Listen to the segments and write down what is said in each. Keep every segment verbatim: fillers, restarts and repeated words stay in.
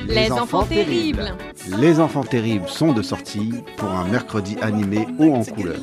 Les enfants terribles. Les enfants terribles sont de sortie pour un mercredi animé haut en couleur.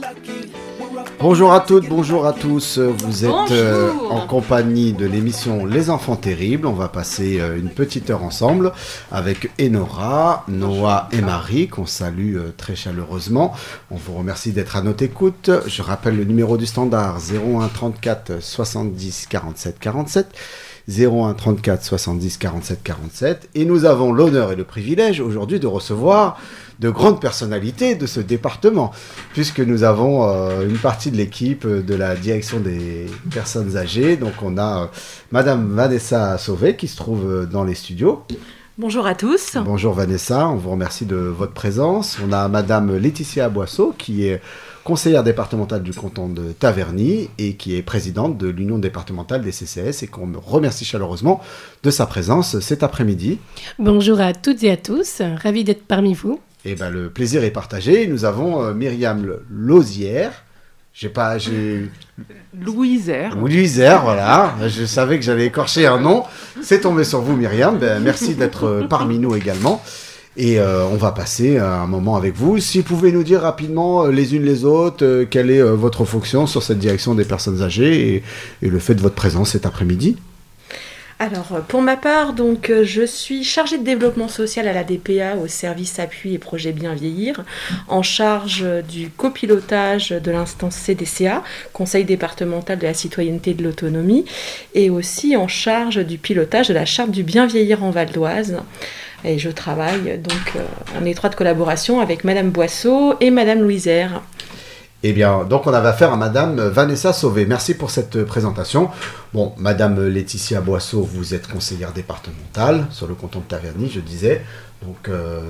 Bonjour à toutes, bonjour à tous. Vous êtes euh, en compagnie de l'émission Les enfants terribles. On va passer euh, une petite heure ensemble avec Enora, Noah et Marie, qu'on salue euh, très chaleureusement. On vous remercie d'être à notre écoute. Je rappelle le numéro du standard zéro un trente-quatre soixante-dix quarante-sept quarante-sept. zéro un trente-quatre soixante-dix quarante-sept quarante-sept. Et nous avons l'honneur et le privilège aujourd'hui de recevoir de grandes personnalités de ce département, puisque nous avons euh, une partie de l'équipe de la direction des personnes âgées. Donc on a euh, Madame Vanessa Sauvé qui se trouve dans les studios. Bonjour à tous. Bonjour Vanessa, on vous remercie de votre présence. On a Madame Laetitia Boisseau qui est conseillère départementale du canton de Taverny et qui est présidente de l'Union départementale des C C S et qu'on me remercie chaleureusement de sa présence cet après-midi. Bonjour à toutes et à tous, ravi d'être parmi vous. Et ben le plaisir est partagé. Nous avons euh, Myriam Lauzière. J'ai pas, j'ai Louisère. Louisère, voilà. Je savais que j'allais écorcher un nom. C'est tombé sur vous, Myriam. Ben, merci d'être euh, parmi nous également. Et euh, on va passer un moment avec vous. Si vous pouvez nous dire rapidement, euh, les unes les autres, euh, quelle est euh, votre fonction sur cette direction des personnes âgées et, et le fait de votre présence cet après-midi. Alors, pour ma part, donc, je suis chargée de développement social à la D P A au service appui et projet Bien Vieillir, en charge du copilotage de l'instance C D C A, Conseil départemental de la citoyenneté et de l'autonomie, et aussi en charge du pilotage de la charte du Bien Vieillir en Val d'Oise. Et je travaille donc en étroite collaboration avec Madame Boisseau et Madame Louisère. Eh bien, donc on avait affaire à Madame Vanessa Sauvé. Merci pour cette présentation. Bon, Madame Laetitia Boisseau, vous êtes conseillère départementale sur le canton de Taverny, je disais. Donc, euh...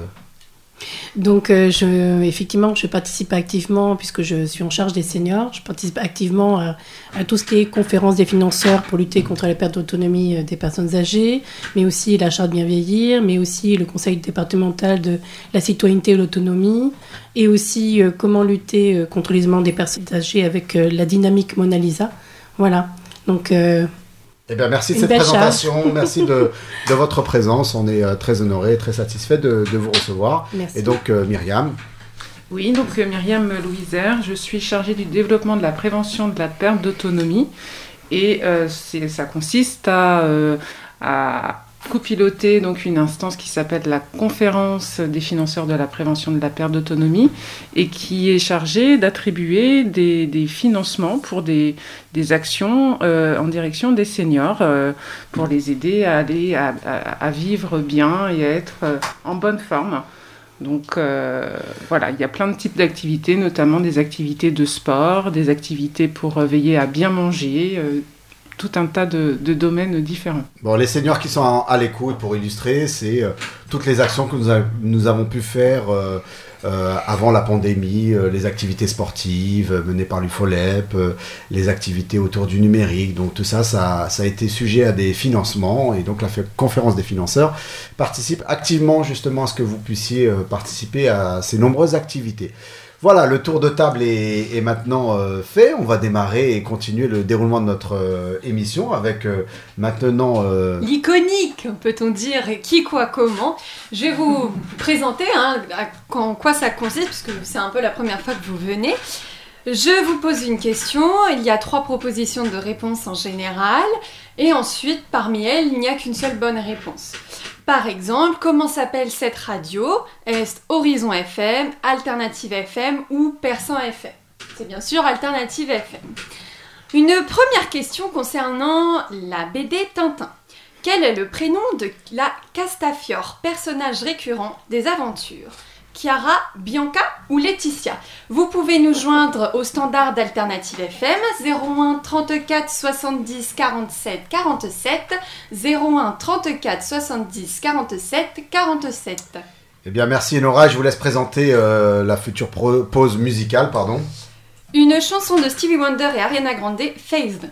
donc euh, je, effectivement, je participe activement, puisque je suis en charge des seniors, je participe activement à, à tout ce qui est conférence des financeurs pour lutter contre la perte d'autonomie des personnes âgées, mais aussi la charte Bien Vieillir, mais aussi le conseil départemental de la citoyenneté et l'autonomie, et aussi euh, comment lutter euh, contre l'isolement des personnes âgées avec euh, la dynamique Mona Lisa. Voilà, donc... Euh, Eh bien, merci de cette présentation, charge. Merci de, de votre présence. On est euh, très honorés et très satisfaits de, de vous recevoir. Merci. Et donc, euh, Myriam. Oui, donc euh, Myriam Louisère, je suis chargée du développement de la prévention de la perte d'autonomie. Et euh, c'est, ça consiste à, euh, à copiloter donc, une instance qui s'appelle la Conférence des financeurs de la prévention de la perte d'autonomie et qui est chargée d'attribuer des, des financements pour des, des actions euh, en direction des seniors euh, pour les aider à aller à, à, à vivre bien et à être euh, en bonne forme. Donc euh, voilà, il y a plein de types d'activités, notamment des activités de sport, des activités pour euh, veiller à bien manger, euh, tout un tas de, de domaines différents. Bon, les seniors qui sont à l'écoute, pour illustrer, c'est euh, toutes les actions que nous, a, nous avons pu faire euh, euh, avant la pandémie, euh, les activités sportives euh, menées par l'U F O L E P, euh, les activités autour du numérique. Donc tout ça, ça, ça a été sujet à des financements et donc la conférence des financeurs participe activement justement à ce que vous puissiez euh, participer à ces nombreuses activités. Voilà, le tour de table est, est maintenant euh, fait. On va démarrer et continuer le déroulement de notre euh, émission avec euh, maintenant... Euh... L'iconique, peut-on dire, qui, quoi, comment. Je vais vous présenter hein, à, en quoi ça consiste, puisque c'est un peu la première fois que vous venez. Je vous pose une question, il y a trois propositions de réponse en général, et ensuite, parmi elles, il n'y a qu'une seule bonne réponse. Par exemple, comment s'appelle cette radio ? Est-ce Horizon F M, Alternative F M ou Persan F M ? C'est bien sûr Alternative F M. Une première question concernant la B D Tintin. Quel est le prénom de la Castafiore, personnage récurrent des aventures ? Chiara, Bianca ou Laetitia. Vous pouvez nous joindre au standard d'Alternative F M zéro un trente-quatre soixante-dix quarante-sept quarante-sept zéro un trente-quatre soixante-dix quarante-sept quarante-sept. Eh bien merci Enora, je vous laisse présenter euh, la future pro- pause musicale, pardon. Une chanson de Stevie Wonder et Ariana Grande, Phased.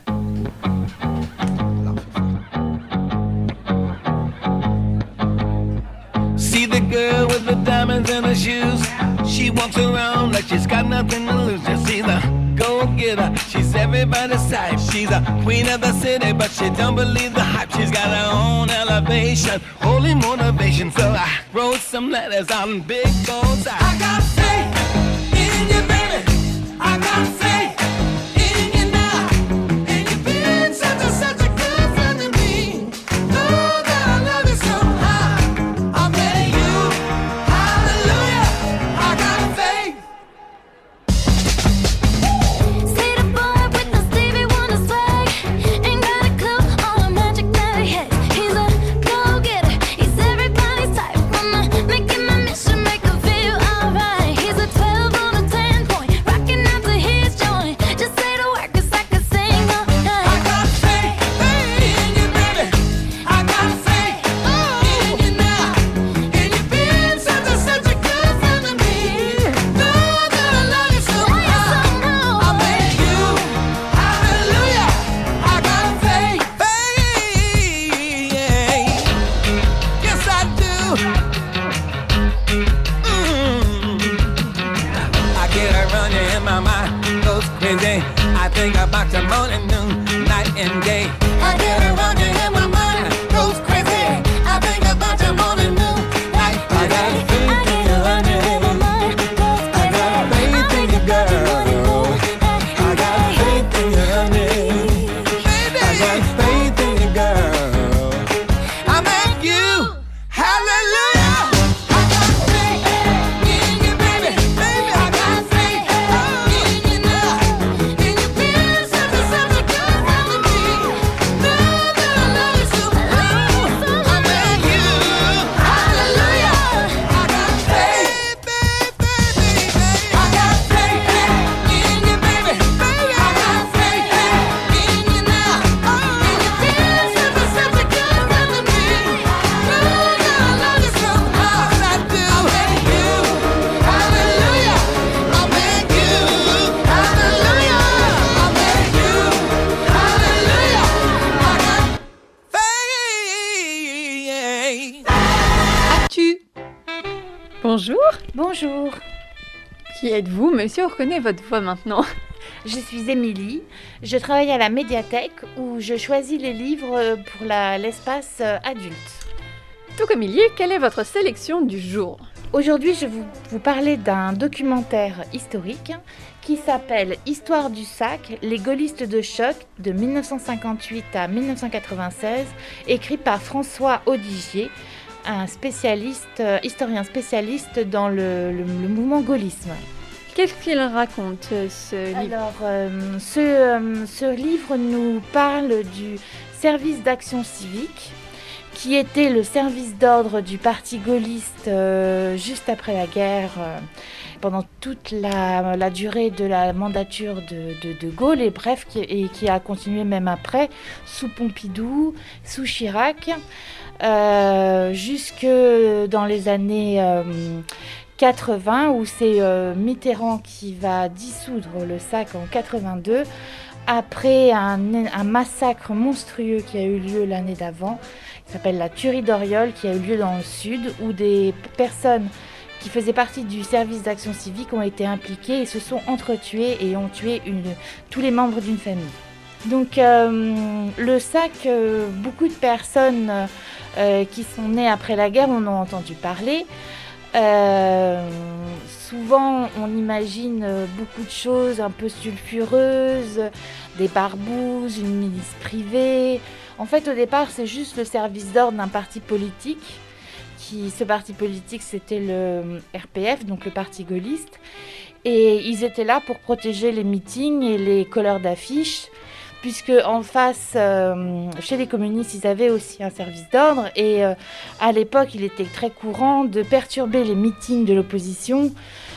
See the girl with the diamonds in her shoes. She walks around like she's got nothing to lose. Just see the go-getter. She's everybody's type. She's a queen of the city, but she don't believe the hype. She's got her own elevation, holy motivation. So I wrote some letters on big goals. I, I got faith in you, baby. I got faith in you now. And you've been such a, such a good friend to me. Oh, that I love you so high. I met you. Hallelujah. I got faith. I think about the morning, noon, night and day. I get around you and my mind goes crazy. I think about the morning, noon, night and day. I got faith in you, honey. I got faith in you, girl. I got faith in you, honey. I got faith in you, girl. I'm at you. Hallelujah. Bonjour. Bonjour. Qui êtes-vous, monsieur? On reconnaît votre voix maintenant. Je suis Émilie. Je travaille à la médiathèque où je choisis les livres pour la, l'espace adulte. Donc Émilie, quelle est votre sélection du jour? Aujourd'hui, je vais vous, vous parler d'un documentaire historique qui s'appelle Histoire du sac, les gaullistes de choc de dix-neuf cent cinquante-huit à dix-neuf cent quatre-vingt-seize, écrit par François Audigier, un spécialiste, euh, historien spécialiste dans le, le, le mouvement gaullisme. Qu'est-ce qu'il raconte, ce livre? Alors, euh, ce, euh, ce livre nous parle du service d'action civique, qui était le service d'ordre du parti gaulliste euh, juste après la guerre, euh, pendant toute la, la durée de la mandature de, de, de Gaulle, et bref, qui, et qui a continué même après, sous Pompidou, sous Chirac, euh, jusque dans les années euh, quatre-vingts, où c'est euh, Mitterrand qui va dissoudre le S A C en quatre-vingt-deux, après un, un massacre monstrueux qui a eu lieu l'année d'avant, qui s'appelle la tuerie d'Oriol, qui a eu lieu dans le sud, où des personnes qui faisaient partie du service d'action civique ont été impliquées et se sont entretuées et ont tué une, tous les membres d'une famille. Donc euh, le S A C, euh, beaucoup de personnes euh, qui sont nées après la guerre en ont entendu parler. Euh, souvent on imagine beaucoup de choses un peu sulfureuses, des barbouzes, une milice privée. En fait, au départ, c'est juste le service d'ordre d'un parti politique. Qui, ce parti politique, c'était le R P F, donc le parti gaulliste. Et ils étaient là pour protéger les meetings et les colleurs d'affiches, puisque en face, euh, chez les communistes, ils avaient aussi un service d'ordre. Et euh, à l'époque, il était très courant de perturber les meetings de l'opposition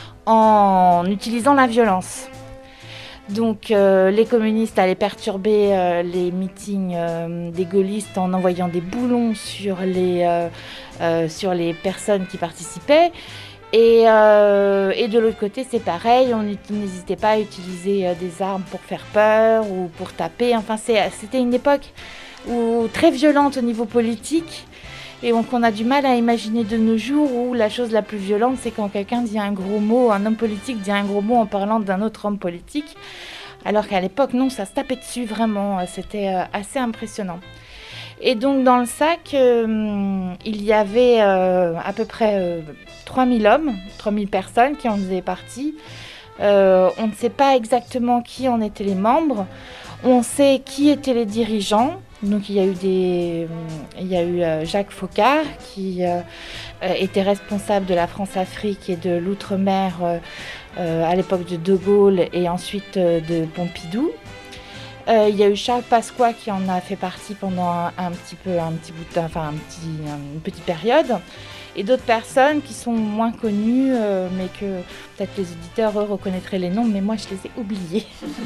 en utilisant la violence. Donc euh, les communistes allaient perturber euh, les meetings euh, des gaullistes en envoyant des boulons sur les, euh, euh, sur les personnes qui participaient. Et, euh, et de l'autre côté, c'est pareil, on n'hésitait pas à utiliser euh, des armes pour faire peur ou pour taper. Enfin, c'est, c'était une époque où, très violente au niveau politique. Et donc on a du mal à imaginer de nos jours où la chose la plus violente, c'est quand quelqu'un dit un gros mot, un homme politique dit un gros mot en parlant d'un autre homme politique. Alors qu'à l'époque, non, ça se tapait dessus vraiment, c'était euh, assez impressionnant. Et donc dans le sac, euh, il y avait euh, à peu près euh, trois mille hommes, trois mille personnes qui en faisaient partie. Euh, on ne sait pas exactement qui en étaient les membres. On sait qui étaient les dirigeants. Donc il y a eu, des, il y a eu euh, Jacques Faucard qui euh, était responsable de la France-Afrique et de l'outre-mer euh, euh, à l'époque de De Gaulle et ensuite euh, de Pompidou. Euh, il y a eu Charles Pasqua qui en a fait partie pendant un, un petit peu, un petit bout de temps, enfin un petit, une petite période. Et d'autres personnes qui sont moins connues, euh, mais que peut-être les auditeurs, eux, reconnaîtraient les noms, mais moi, je les ai oubliés.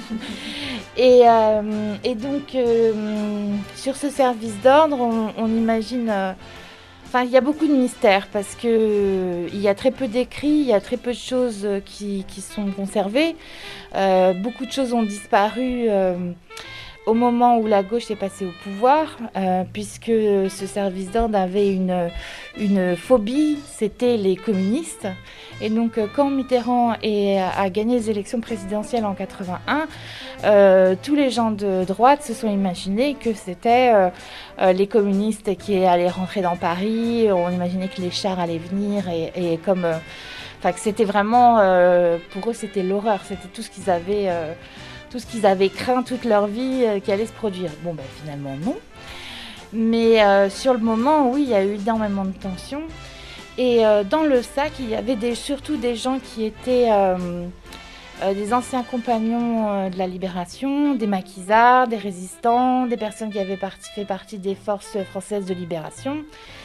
et, euh, et donc, euh, sur ce service d'ordre, on, on imagine... Euh, enfin, il y a beaucoup de mystères, parce qu'il euh, y a très peu d'écrits, il y a très peu de choses qui, qui sont conservées. Euh, beaucoup de choses ont disparu... Euh, au moment où la gauche est passée au pouvoir, euh, puisque ce service d'ordre avait une, une phobie, c'était les communistes. Et donc, quand Mitterrand est, a gagné les élections présidentielles en quatre-vingt-un, euh, tous les gens de droite se sont imaginés que c'était euh, euh, les communistes qui allaient rentrer dans Paris. On imaginait que les chars allaient venir et, et comme... Euh, enfin, que c'était vraiment... Euh, pour eux, c'était l'horreur. C'était tout ce qu'ils avaient... Euh, tout ce qu'ils avaient craint toute leur vie euh, qui allait se produire. Bon, ben finalement, non. Mais euh, sur le moment, oui, il y a eu énormément de tensions. Et euh, dans le sac, il y avait des, surtout des gens qui étaient euh, euh, des anciens compagnons euh, de la Libération, des maquisards, des résistants, des personnes qui avaient parti, fait partie des forces françaises de libération.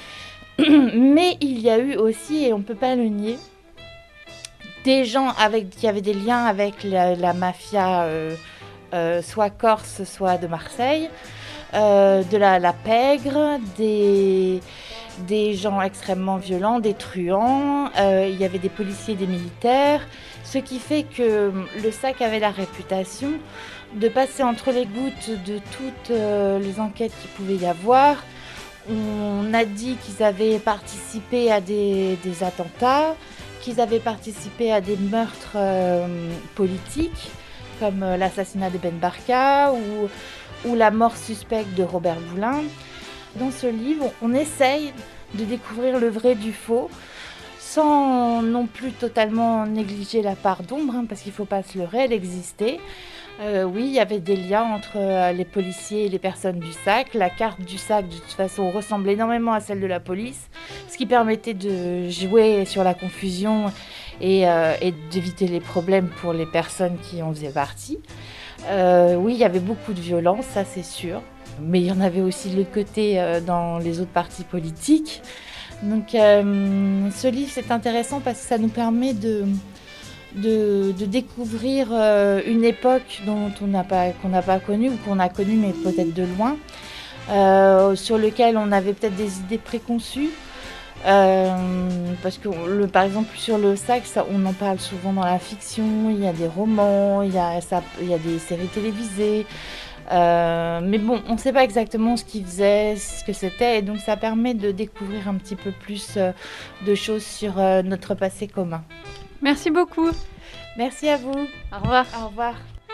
Mais il y a eu aussi, et on ne peut pas le nier, des gens avec, qui avaient des liens avec la, la mafia, euh, euh, soit corse, soit de Marseille, euh, de la, la pègre, des, des gens extrêmement violents, des truands, euh, il y avait des policiers, des militaires, ce qui fait que le sac avait la réputation de passer entre les gouttes de toutes euh, les enquêtes qu'il pouvait y avoir. On a dit qu'ils avaient participé à des, des attentats, qu'ils avaient participé à des meurtres euh, politiques, comme euh, l'assassinat de Ben Barka ou, ou la mort suspecte de Robert Boulin. Dans ce livre, on essaye de découvrir le vrai du faux, sans non plus totalement négliger la part d'ombre, hein, parce qu'il ne faut pas se leurrer, elle existait. Euh, oui, il y avait des liens entre euh, les policiers et les personnes du sac. La carte du sac, de toute façon, ressemblait énormément à celle de la police, ce qui permettait de jouer sur la confusion et, euh, et d'éviter les problèmes pour les personnes qui en faisaient partie. Euh, oui, il y avait beaucoup de violence, ça c'est sûr, mais il y en avait aussi de l'autre côté euh, dans les autres partis politiques. Donc euh, ce livre, c'est intéressant parce que ça nous permet de... De, de découvrir euh, une époque dont on n'a pas, qu'on n'a pas connue ou qu'on a connue mais peut-être de loin, euh, sur lequel on avait peut-être des idées préconçues. Euh, parce que le, par exemple sur le sac, ça, on en parle souvent dans la fiction, il y a des romans, il y a, ça, il y a des séries télévisées. Euh, mais bon, on ne sait pas exactement ce qu'ils faisaient, ce que c'était, et donc ça permet de découvrir un petit peu plus euh, de choses sur euh, notre passé commun. Merci beaucoup. Merci à vous. Au revoir. Au revoir.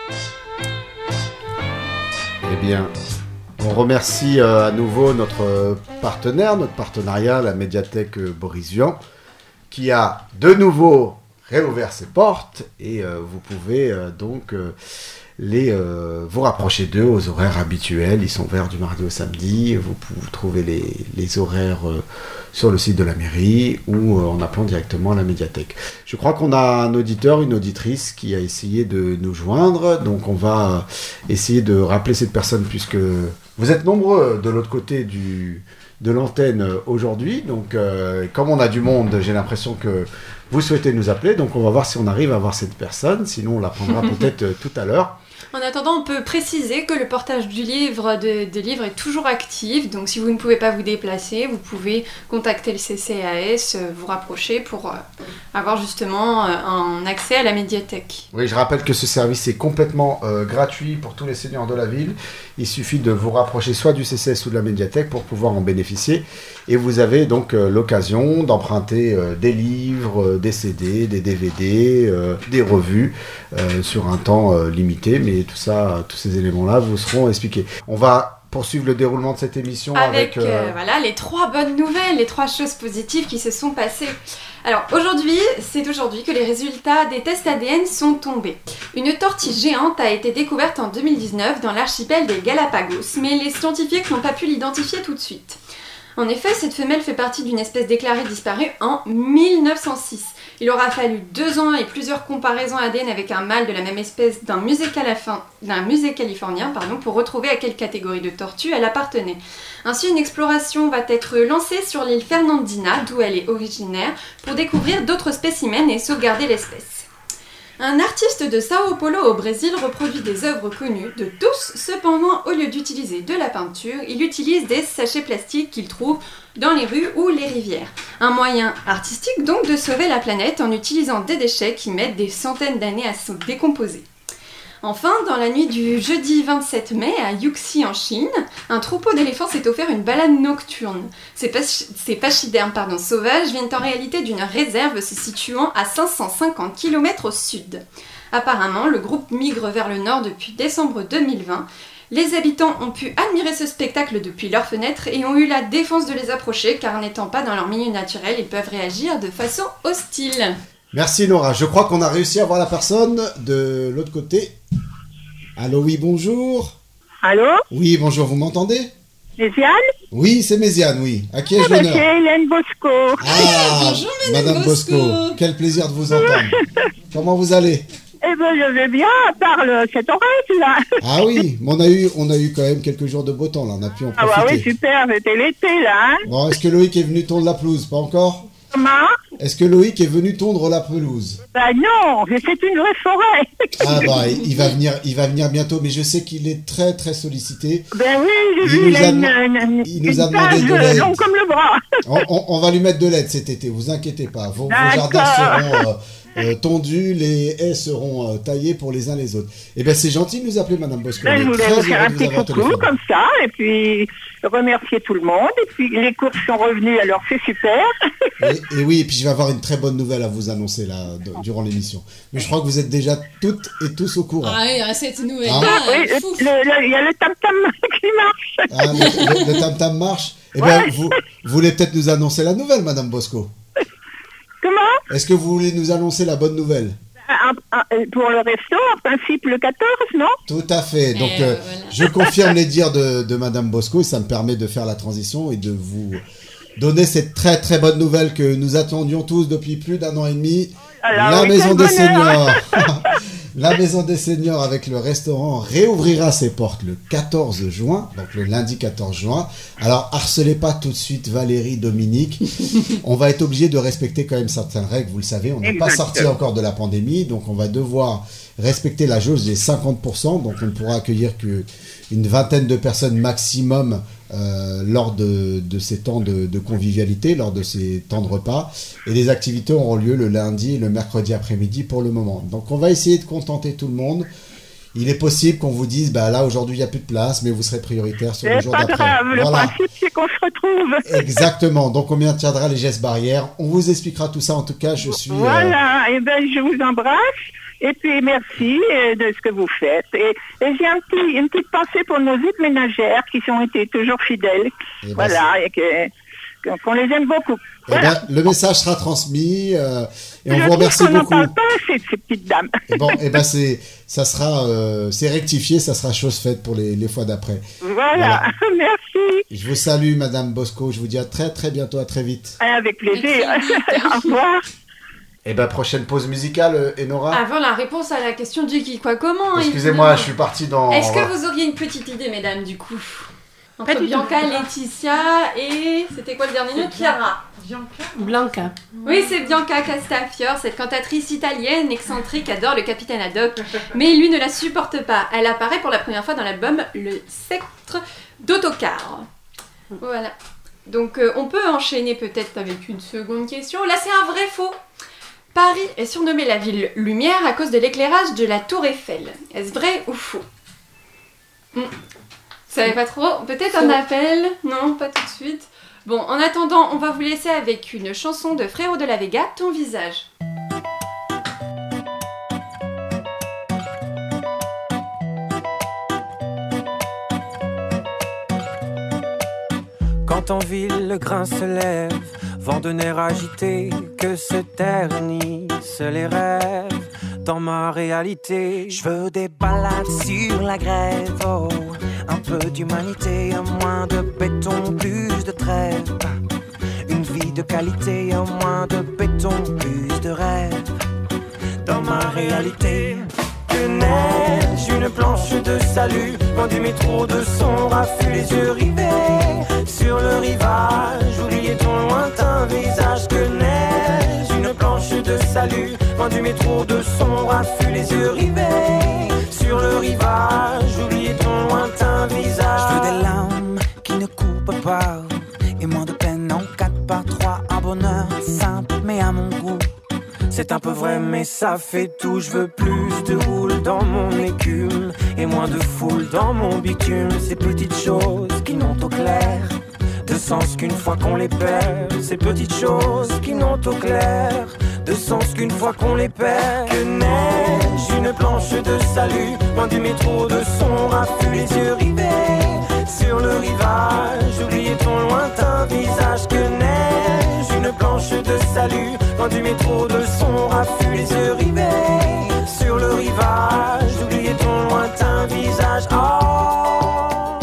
Eh bien, on remercie euh, à nouveau notre partenaire, notre partenariat, la médiathèque euh, Boris Vian, qui a de nouveau réouvert ses portes et euh, vous pouvez euh, donc euh, les, euh, vous rapprocher d'eux aux horaires habituels. Ils sont ouverts du mardi au samedi. Vous pouvez trouver les, les horaires euh, sur le site de la mairie ou euh, en appelant directement à la médiathèque. Je crois qu'on a un auditeur, une auditrice qui a essayé de nous joindre. Donc on va essayer de rappeler cette personne puisque vous êtes nombreux de l'autre côté du, de l'antenne aujourd'hui. Donc euh, comme on a du monde, j'ai l'impression que vous souhaitez nous appeler. Donc on va voir si on arrive à voir cette personne. Sinon on la prendra peut-être tout à l'heure. En attendant, on peut préciser que le portage du livre, de, de livre est toujours actif. Donc si vous ne pouvez pas vous déplacer, vous pouvez contacter le C C A S, vous rapprocher pour avoir justement un accès à la médiathèque. Oui, je rappelle que ce service est complètement euh, gratuit pour tous les seigneurs de la ville. Il suffit de vous rapprocher soit du C C A S ou de la médiathèque pour pouvoir en bénéficier. Et vous avez donc euh, l'occasion d'emprunter euh, des livres, euh, des C D, des D V D, euh, des revues euh, sur un temps euh, limité. Mais tout ça, tous ces éléments-là vous seront expliqués. On va poursuivre le déroulement de cette émission avec... Avec euh, euh, voilà, les trois bonnes nouvelles, les trois choses positives qui se sont passées. Alors aujourd'hui, c'est aujourd'hui que les résultats des tests A D N sont tombés. Une tortue géante a été découverte en deux mille dix-neuf dans l'archipel des Galapagos, mais les scientifiques n'ont pas pu l'identifier tout de suite. En effet, cette femelle fait partie d'une espèce déclarée disparue en mille neuf cent six. Il aura fallu deux ans et plusieurs comparaisons A D N avec un mâle de la même espèce d'un musée, calafin, d'un musée californien pardon, pour retrouver à quelle catégorie de tortue elle appartenait. Ainsi, une exploration va être lancée sur l'île Fernandina, d'où elle est originaire, pour découvrir d'autres spécimens et sauvegarder l'espèce. Un artiste de Sao Paulo au Brésil reproduit des œuvres connues de tous, cependant au lieu d'utiliser de la peinture, il utilise des sachets plastiques qu'il trouve dans les rues ou les rivières. Un moyen artistique donc de sauver la planète en utilisant des déchets qui mettent des centaines d'années à se décomposer. Enfin, dans la nuit du jeudi vingt-sept mai, à Yuxi en Chine, un troupeau d'éléphants s'est offert une balade nocturne. Ces, pach- ces pachydermes pardon, sauvages viennent en réalité d'une réserve se situant à cinq cent cinquante kilomètres au sud. Apparemment, le groupe migre vers le nord depuis décembre deux mille vingt. Les habitants ont pu admirer ce spectacle depuis leurs fenêtres et ont eu la défense de les approcher car n'étant pas dans leur milieu naturel, ils peuvent réagir de façon hostile. Merci Nora, je crois qu'on a réussi à voir la personne de l'autre côté. Allô, oui, bonjour. Allô? Oui, bonjour, vous m'entendez? Méziane? Oui, c'est Méziane, oui. À qui ai-je Ah, bah, l'honneur? c'est Hélène Bosco. Ah, Bonjour, Madame Madame Bosco. Bosco. Quel plaisir de vous entendre. Comment vous allez? Eh ben, je vais bien, à part le, cet orage, là. Ah oui, mais on a eu, on a eu quand même quelques jours de beau temps, là, on a pu en Ah, profiter. bah oui, super, c'était l'été, là, hein. Bon, est-ce que Loïc est venu tondre la pelouse? Pas encore? Comment? Est-ce que Loïc est venu tondre la pelouse? Bah non, c'est une vraie forêt. Ah bah, il va venir, il va venir bientôt, mais je sais qu'il est très très sollicité. Ben oui, j'ai Il vu, nous il a a une, dem- une, il nous une a demandé page de l'aide. longue comme le bras. On, on- on va lui mettre de l'aide cet été, vous inquiétez pas. Vos, vos D'accord. jardins seront euh, euh, tondus, les haies seront euh, taillées pour les uns les autres. Eh bien, c'est gentil de nous appeler, Madame Bosco. Ben, On je est voulais très vous faire heureux un de vous petit avoir au coucou téléphone. comme ça, et puis remercier tout le monde, et puis les courses sont revenues, alors c'est super. Et, et oui, et puis je vais avoir une très bonne nouvelle à vous annoncer là de- durant l'émission. Mais je crois que vous êtes déjà toutes et tous au courant. Ah oui, cette nouvelle Ah. Ah, oui, le- le- le- il y a le tam-tam qui marche. Ah, le, le- le tam-tam marche. Eh bien, vous, vous voulez peut-être nous annoncer la nouvelle, Madame Bosco. Comment? Est-ce que vous voulez nous annoncer la bonne nouvelle? Un- un- Pour le resto, en principe, le quatorze, non? Tout à fait. Donc, Eh, euh, voilà. je confirme les dires de, de Madame Bosco et ça me permet de faire la transition et de vous donner cette très très bonne nouvelle que nous attendions tous depuis plus d'un an et demi. Alors, la oui, Maison quel des bonheur. Seniors. La Maison des Seniors avec le restaurant réouvrira ses portes le quatorze juin, donc le lundi quatorze juin. Alors, harcelez pas tout de suite Valérie, Dominique. On va être obligé de respecter quand même certaines règles, vous le savez. On n'est pas Exactement. sorti encore de la pandémie, donc on va devoir respecter la jauge des cinquante pour cent. Donc, on ne pourra accueillir qu'une vingtaine de personnes maximum euh, lors de, de ces temps de, de convivialité, lors de ces temps de repas. Et les activités auront lieu le lundi et le mercredi après-midi pour le moment. Donc on va essayer de contenter tout le monde. Il est possible qu'on vous dise, bah là aujourd'hui il n'y a plus de place, mais vous serez prioritaire sur le C'est jour pas d'après. grave, le Voilà. principe c'est qu'on se retrouve. Exactement, donc on maintiendra les gestes barrières. On vous expliquera tout ça. En tout cas, je suis... euh, Voilà, et ben je vous embrasse. Et puis merci euh, de ce que vous faites. Et, et j'ai un petit, une petite pensée pour nos aides ménagères qui ont été toujours fidèles. Eh ben, Voilà, et que, que- qu'on les aime beaucoup. eh Voilà. ben, le message sera transmis euh, et on Je vous trouve remercie qu'on n'en beaucoup. parle pas assez de ces petites dames. Et bon, et ben c'est, ça sera, euh, c'est rectifié, ça sera chose faite pour les, les fois d'après. Voilà, merci. Je vous salue, Madame Bosco. Je vous dis à très très bientôt, à très vite. Avec plaisir. À très vite. Au revoir. Et ben prochaine pause musicale, euh, Enora. Avant la réponse à la question du qui, quoi, comment Excusez-moi, je évidemment. suis parti dans. Est-ce que vous auriez une petite idée, mesdames, du coup? Entre Pas du Bianca, tout. Laetitia et... C'était quoi le dernier nom? Chiara. Blanca. Oui, c'est Bianca Castafiore, cette cantatrice italienne excentrique adore le capitaine Haddock, mais lui ne la supporte pas. Elle apparaît pour la première fois dans l'album Le Sceptre d'Autocar. Voilà. Donc euh, on peut enchaîner peut-être avec une seconde question. Là, c'est un vrai faux. Paris est surnommée la ville lumière à cause de l'éclairage de la tour Eiffel. Est-ce vrai ou faux? Hmm. Vous savez pas trop? Peut-être un appel? Non, pas tout de suite. Bon, en attendant, on va vous laisser avec une chanson de Frérot de la Vega, Ton visage. Quand en ville le grain se lève, vent de nerfs agités, que se ternissent les rêves. Dans ma réalité, je veux des balades sur la grève, oh, un peu d'humanité, un moins de béton, plus de trêve. Une vie de qualité, un moins de béton, plus de rêve. Dans ma réalité, que neige, une planche de salut, loin du métro de son raffut, les yeux rivés sur le rivage, oubliez ton lointain visage. Que neige, une planche de salut, loin du métro de son raffut, les yeux rivés sur le rivage, oubliez ton lointain visage. Je veux des larmes qui ne coupent pas, et moins de peine en quatre par trois, un bonheur simple mais à mon goût. C'est un peu vrai mais ça fait tout. Je veux plus de houle dans mon écume et moins de foule dans mon bitume. Ces petites choses qui n'ont au clair de sens qu'une fois qu'on les perd. Ces petites choses qui n'ont au clair de sens qu'une fois qu'on les perd. Que neige, une planche de salut, loin du métro de son raffut, les yeux rivés sur le rivage, oubliez ton lointain visage. Que neige, une planche de salut, loin du métro de son raffut, les yeux rivés sur le rivage, oubliez ton lointain visage. Oh,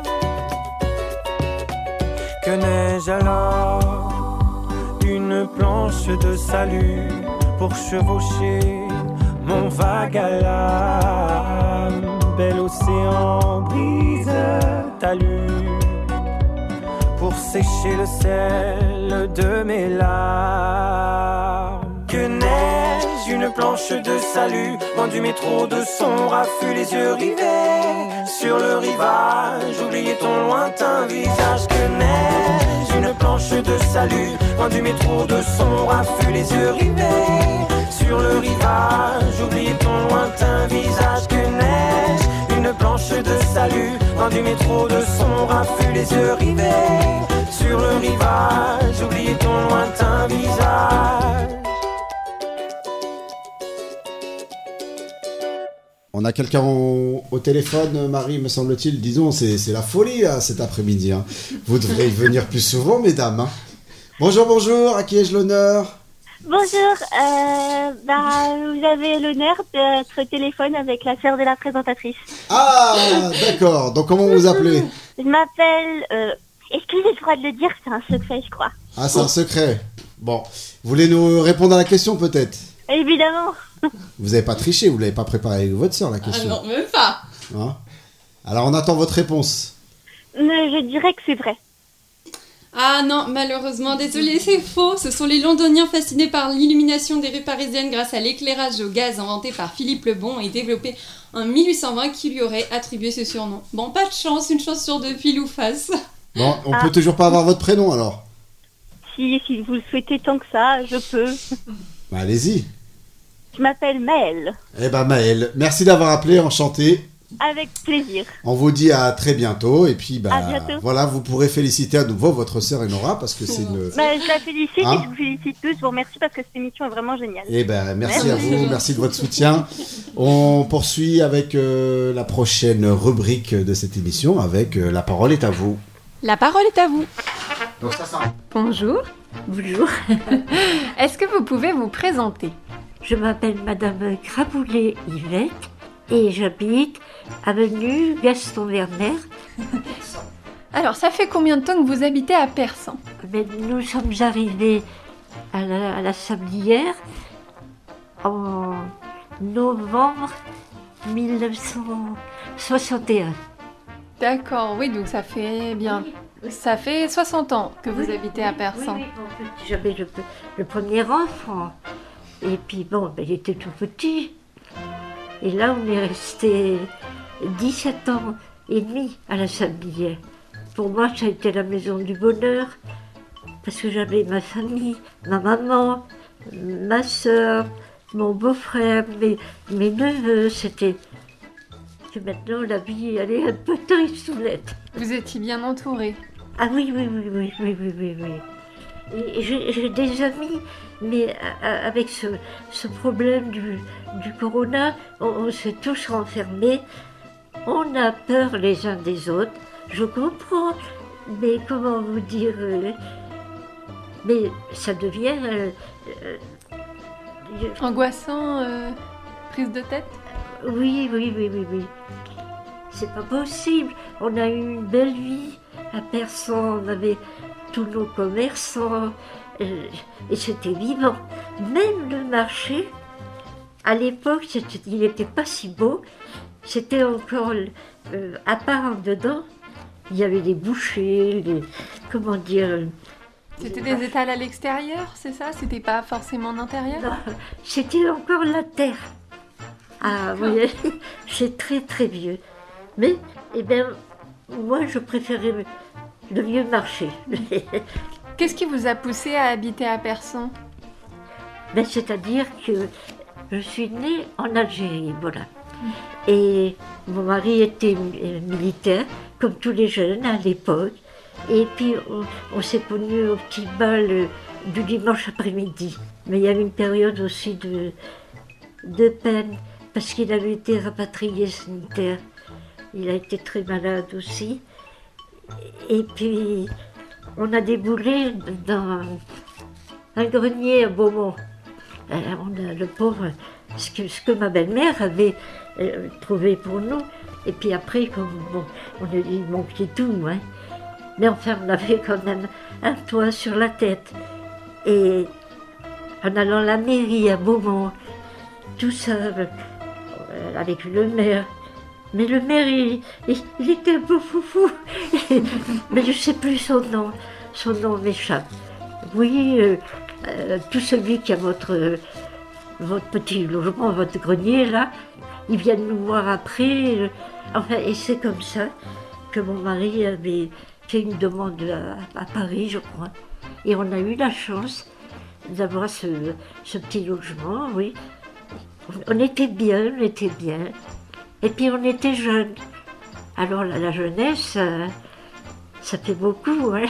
que neige alors, une planche de salut pour chevaucher mon vague à l'âme. Bel océan brise talus pour sécher le sel de mes larmes. Que neige, une planche de salut, loin du métro de son raffut, les yeux rivés sur le rivage, oubliez ton lointain visage. Que neige, une planche de salut, loin du métro de son raffut, les yeux rivés sur le rivage, oubliez ton lointain visage. Que neige, une planche de salut, loin du métro de son raffut, les yeux rivés sur le rivage, oubliez ton lointain visage. On a quelqu'un au, au téléphone, Marie, me semble-t-il. Disons, c'est, c'est la folie là, cet après-midi. Hein. Vous devrez y venir plus souvent, mesdames. Hein. Bonjour, bonjour, à qui ai-je l'honneur ? Bonjour, euh, bah, vous avez l'honneur d'être au téléphone avec la sœur de la présentatrice. Ah, d'accord. Donc, comment vous appelez ? Je m'appelle... Euh, est-ce que j'ai le droit de le dire ? C'est un secret, je crois. Ah, c'est un secret. Bon, vous voulez nous répondre à la question, peut-être ? Évidemment. Vous n'avez pas triché, vous ne l'avez pas préparé avec votre sœur, la question. Ah non, même pas. Hein ? Alors, on attend votre réponse. Mais je dirais que c'est vrai. Ah non, malheureusement, désolé, c'est faux. Ce sont les Londoniens fascinés par l'illumination des rues parisiennes grâce à l'éclairage au gaz inventé par Philippe le Bon et développé en mille huit cent vingt qui lui aurait attribué ce surnom. Bon, pas de chance, une chance sur deux, pile ou face. Bon, on ah. peut toujours pas avoir votre prénom, alors ? Si, si vous le souhaitez tant que ça, je peux. Bah, allez-y. Je m'appelle Maëlle. Eh ben, Maëlle, merci d'avoir appelé, enchanté. Avec plaisir. On vous dit à très bientôt et puis bah à bientôt. Voilà, vous pourrez féliciter à nouveau votre sœur Enora parce que c'est une. Bah, je la félicite hein et je vous félicite tous. Je vous remercie parce que cette émission est vraiment géniale. Eh ben merci, merci à vous, merci de votre soutien. On poursuit avec euh, la prochaine rubrique de cette émission avec euh, La parole est à vous. La parole est à vous. Donc ça ça. Bonjour. Bonjour. Est-ce que vous pouvez vous présenter ? Je m'appelle Madame Craboulet-Yvette et j'habite avenue Gaston Werner. Alors, ça fait combien de temps que vous habitez à Persan ? Mais nous sommes arrivés à la, à la Sablière en novembre mille neuf cent soixante et un. D'accord, oui, donc ça fait bien... Ça fait soixante ans que vous oui, habitez oui, à Persan. Oui, oui, en fait, j'avais le, le premier enfant. Et puis bon, ben, il était tout petit. Et là, on est resté dix-sept ans et demi à la Sablière. Pour moi, ça a été la maison du bonheur. Parce que j'avais ma famille, ma maman, ma soeur, mon beau-frère, mes, mes neveux. C'était... Que maintenant, la vie, elle est un peu tristounette. Vous étiez bien entourée. Ah oui, oui, oui, oui, oui, oui, oui, oui. Et j'ai, j'ai des amis, mais avec ce, ce problème du, du corona, on, on s'est tous renfermés. On a peur les uns des autres. Je comprends, mais comment vous dire euh, mais ça devient... Euh, euh, Angoissant, euh, prise de tête? Oui, oui, oui, oui, oui. C'est pas possible. On a eu une belle vie à Persan. On avait tous nos commerçants. Euh, et c'était vivant. Même le marché, à l'époque, c'était, il n'était pas si beau. C'était encore... Euh, à part en dedans, il y avait des bouchers, des... Comment dire... C'était des étals à l'extérieur, c'est ça? C'était pas forcément en intérieur? Non, c'était encore la terre. Ah, vous voyez, c'est très très vieux. Mais, eh bien, moi je préférais le vieux marché. Qu'est-ce qui vous a poussé à habiter à Persan? Ben, c'est-à-dire que je suis née en Algérie, voilà. Et mon mari était militaire, comme tous les jeunes à l'époque. Et puis on, on s'est connus au petit bal euh, du dimanche après-midi. Mais il y avait une période aussi de, de peine, parce qu'il avait été rapatrié sanitaire. Il a été très malade aussi. Et puis on a déboulé dans un grenier à Beaumont. Euh, on a le pauvre, ce que, ce que ma belle-mère avait euh, trouvé pour nous. Et puis après, comme bon, on a, il manquait tout, hein. Mais enfin, on avait quand même un toit sur la tête. Et en allant à la mairie à Beaumont, tout ça, euh, avec le maire. Mais le maire, il, il, il était un peu foufou. Mais je ne sais plus son nom. Son nom m'échappe. Oui, euh, euh, tout celui qui a votre, euh, votre petit logement, votre grenier, là, ils viennent nous voir après. Euh, enfin, et c'est comme ça que mon mari avait fait une demande à, à Paris, je crois. Et on a eu la chance d'avoir ce, ce petit logement, oui. On, on était bien, on était bien. Et puis on était jeunes. Alors la, la jeunesse, ça, ça fait beaucoup, hein.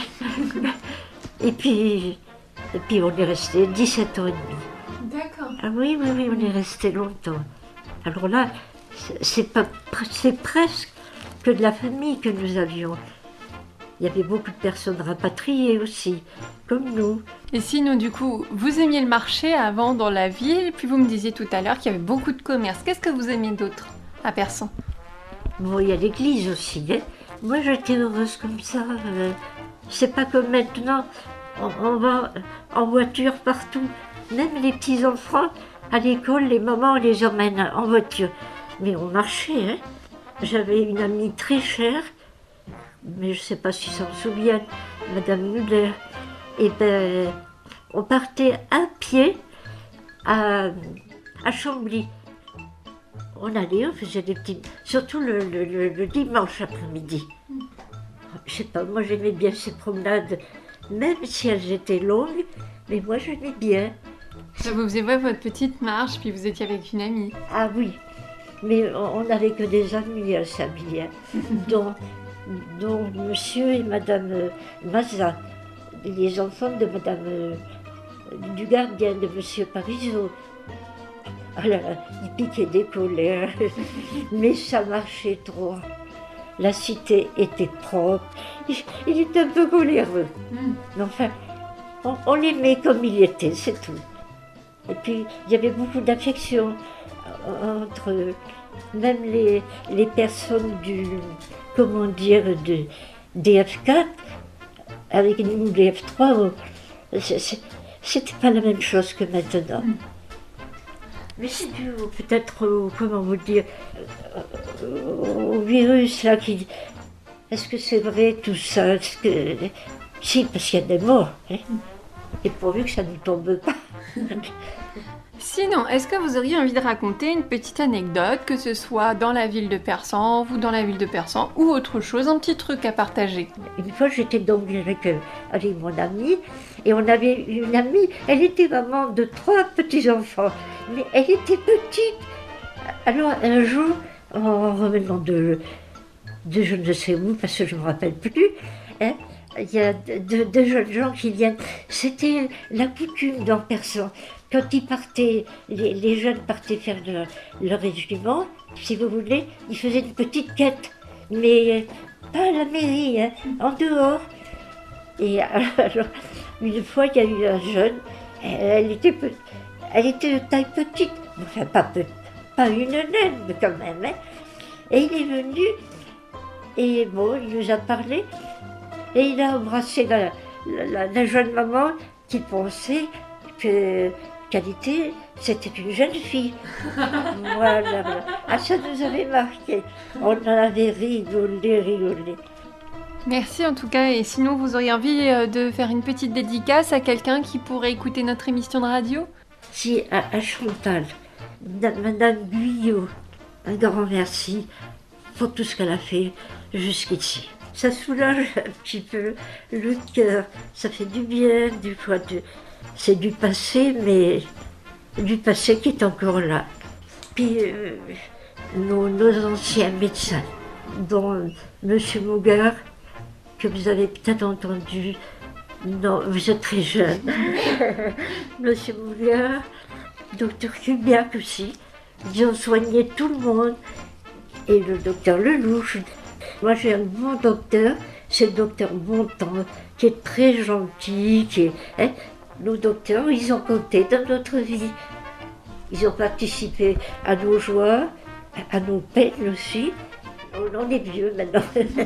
Et puis, et puis on est resté dix-sept ans et demi. D'accord. Ah oui, oui, oui, on est resté longtemps. Alors là, c'est, pas, c'est presque que de la famille que nous avions. Il y avait beaucoup de personnes rapatriées aussi, comme nous. Et sinon, du coup, vous aimiez le marché avant dans la ville, puis vous me disiez tout à l'heure qu'il y avait beaucoup de commerces. Qu'est-ce que vous aimiez d'autre à Persan? Bon, il y a l'église aussi, hein. Moi, j'étais heureuse comme ça. Euh, c'est pas comme maintenant, on, on va en voiture partout. Même les petits-enfants, à l'école, les mamans les emmènent en voiture. Mais on marchait, hein. J'avais une amie très chère, mais je ne sais pas s'ils s'en souviennent, Madame Muller. Et ben, on partait à pied à, à Chambly. On allait, on faisait des petits... Surtout le, le, le, le dimanche après-midi. Je sais pas, moi j'aimais bien ces promenades, même si elles étaient longues, mais moi j'aimais bien. Ça vous faisiez votre petite marche, puis vous étiez avec une amie. Ah oui, mais on n'avait que des amis à Sabine, dont, dont monsieur et madame Maza, les enfants de madame euh, du gardien de monsieur Parisot. Ah là là, il piquait des colères, mais ça marchait trop. La cité était propre, il, il était un peu coléreux. Mm. Mais enfin, on, on l'aimait comme il était, c'est tout. Et puis, il y avait beaucoup d'affection entre même les, les personnes du, comment dire, de, des F quatre, avec nous, les F trois, c'est, c'est, c'était pas la même chose que maintenant. Mm. Mais c'est dû peut-être, au, comment vous dire, au virus là qui... Est-ce que c'est vrai tout ça? Est-ce que... Si, parce qu'il y a des morts, hein. Et pourvu que ça ne tombe pas. Sinon, est-ce que vous auriez envie de raconter une petite anecdote, que ce soit dans la ville de Persan, ou dans la ville de Persan, ou autre chose, un petit truc à partager? Une fois, j'étais donc avec, avec mon amie, et on avait une amie, elle était maman de trois petits-enfants, mais elle était petite. Alors, un jour, en revenant de, de je ne sais où, parce que je ne me rappelle plus, hein, il y a deux de jeunes gens qui viennent. C'était la coutume dans Persan. Quand ils partaient, les, les jeunes partaient faire leur, leur régiment, si vous voulez, ils faisaient une petite quête, mais pas à la mairie, hein, en dehors. Et alors, une fois, il y a eu un jeune, elle était, elle était de taille petite, enfin pas, peu, pas une naine, mais quand même. Hein. Et il est venu, et bon, il nous a parlé, et il a embrassé la, la, la jeune maman qui pensait que qu'elle était, c'était une jeune fille. Voilà, voilà. Ah, ça nous avait marqué. On en avait rigolé, rigolé. Merci en tout cas. Et sinon, vous auriez envie de faire une petite dédicace à quelqu'un qui pourrait écouter notre émission de radio ? Si, à, à Chantal, Madame Guyot, un grand merci pour tout ce qu'elle a fait jusqu'ici. Ça soulage un petit peu le cœur, ça fait du bien, du fois de... C'est du passé, mais du passé qui est encore là. Puis euh, nos, nos anciens médecins, dont M. Mouguer, que vous avez peut-être entendu, non, vous êtes très jeune, M. Mouguer, docteur Kubiak aussi, ils ont soigné tout le monde, et le docteur Lelouch. Moi j'ai un bon docteur, c'est le docteur Bontemps, qui est très gentil, qui est... Hein, nos docteurs, ils ont compté dans notre vie. Ils ont participé à nos joies, à nos peines aussi. On en est vieux maintenant.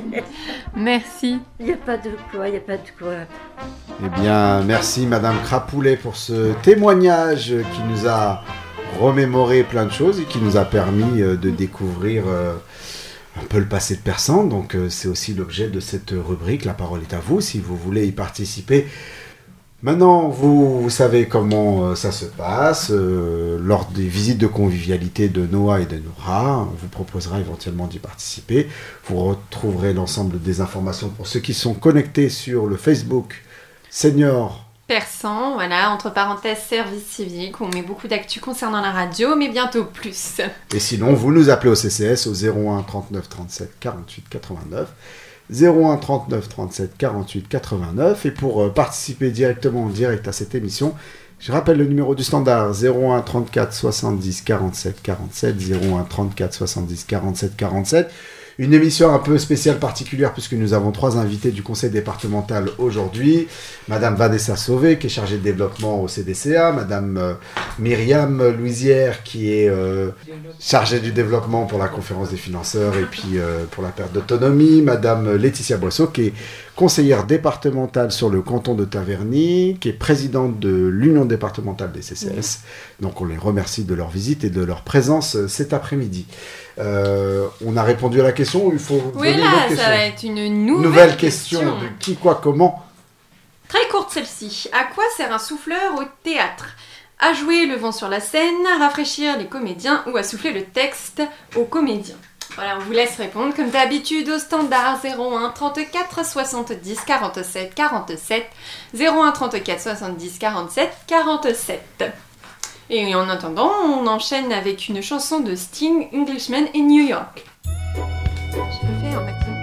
Merci. Il n'y a pas de quoi, il n'y a pas de quoi. Eh bien, merci Madame Crapoulet pour ce témoignage qui nous a remémoré plein de choses et qui nous a permis de découvrir un peu le passé de Persan. Donc, c'est aussi l'objet de cette rubrique. La parole est à vous si vous voulez y participer. Maintenant, vous, vous savez comment euh, ça se passe. Euh, lors des visites de convivialité de Noah et de Nora, on vous proposera éventuellement d'y participer. Vous retrouverez l'ensemble des informations pour ceux qui sont connectés sur le Facebook Senior Persan, voilà, entre parenthèses service civique. On met beaucoup d'actu concernant la radio, mais bientôt plus. Et sinon, vous nous appelez au C C S au zéro un trente-neuf trente-sept quarante-huit quatre-vingt-neuf. zéro un trente-neuf trente-sept quarante-huit quatre-vingt-neuf. Et pour euh, participer directement en direct à cette émission, je rappelle le numéro du standard zéro un trente-quatre soixante-dix quarante-sept quarante-sept, zéro un trente-quatre soixante-dix quarante-sept quarante-sept. Une émission un peu spéciale, particulière, puisque nous avons trois invités du conseil départemental aujourd'hui. Madame Vanessa Sauvé, qui est chargée de développement au C D C A. Madame euh, Myriam Louisière, qui est euh, chargée du développement pour la conférence des financeurs et puis euh, pour la perte d'autonomie. Madame Laetitia Boisseau, qui est conseillère départementale sur le canton de Taverny, qui est présidente de l'Union départementale des C C S. Mmh. Donc on les remercie de leur visite et de leur présence euh, cet après-midi. Euh, on a répondu à la question ou il faut oui, donner là, une autre question ? Ça va être une nouvelle, nouvelle question. question de qui, quoi, comment. Très courte celle-ci. À quoi sert un souffleur au théâtre ? À jouer le vent sur la scène, à rafraîchir les comédiens ou à souffler le texte aux comédiens ? Voilà, on vous laisse répondre comme d'habitude au standard zéro un trente-quatre soixante-dix quarante-sept quarante-sept, zéro un trente-quatre soixante-dix quarante-sept quarante-sept. Et en attendant, on enchaîne avec une chanson de Sting, Englishman in New York. Je le fais en accent.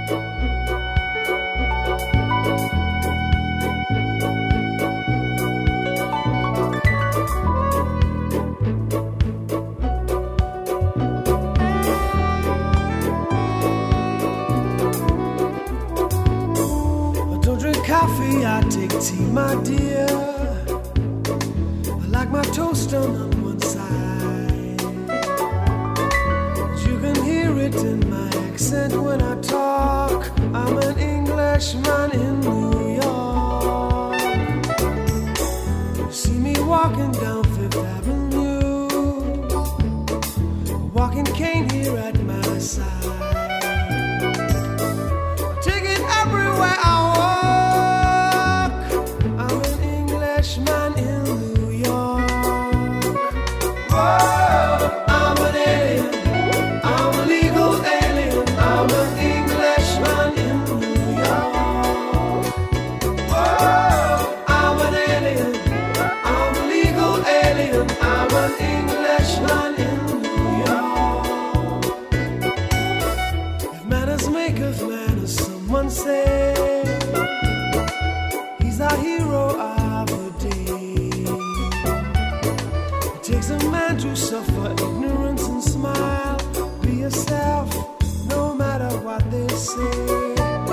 I don't drink coffee, I take tea, my dear. I like my toast done on one side. You can hear it in my accent when I talk. I'm an Englishman in New York. You see me walking down Fifth Avenue, a walking cane here at my side. Take it everywhere I walk. I'm an Englishman in New York. Whoa, I'm an alien. I'm a legal alien. I'm an Englishman in New York. Whoa, I'm an alien. I'm a legal alien. suffer ignorance and smile. Be yourself, no matter what they say.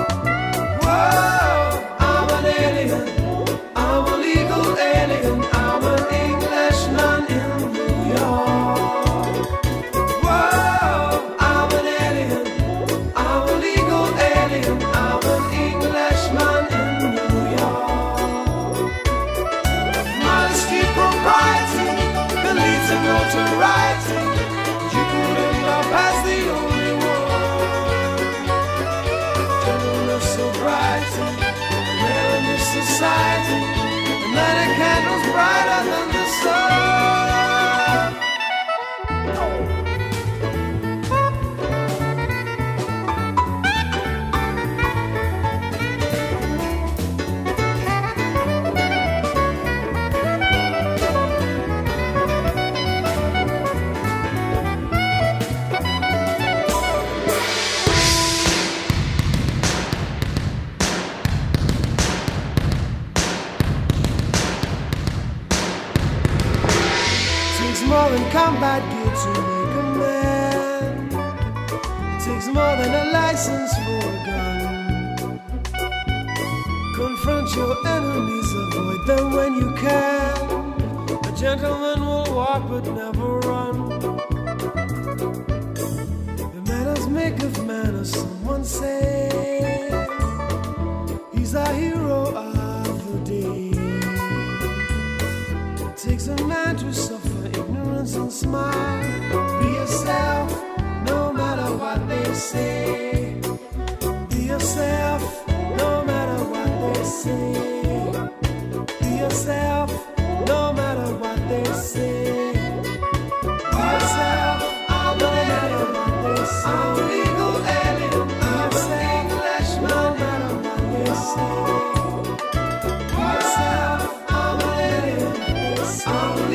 Whoa, I'm an alien, I'm a legal alien, I'm an Englishman in New York. Whoa, I'm an alien, I'm a legal alien, I'm an Englishman in New York. Modesty, propriety can lead to notoriety. You could end up as the only one. Gentleness, sobriety, rare in this society, and lighting candles brighter than the sun. More than combat gear to make a man. It takes more than a license for a gun. Confront your enemies, avoid them when you can. A gentleman will walk but never run. The manners make of manners, someone say. He's a hero of the day. It takes a man to suffer ignorance and smile. Be yourself, no matter what they say. Be yourself, no matter what they say. Be yourself, no matter what they say. Be yourself, no matter what they say. I'm a legal alien, I'm an Englishman, no matter what they say. Be yourself, I'm an alien, I'm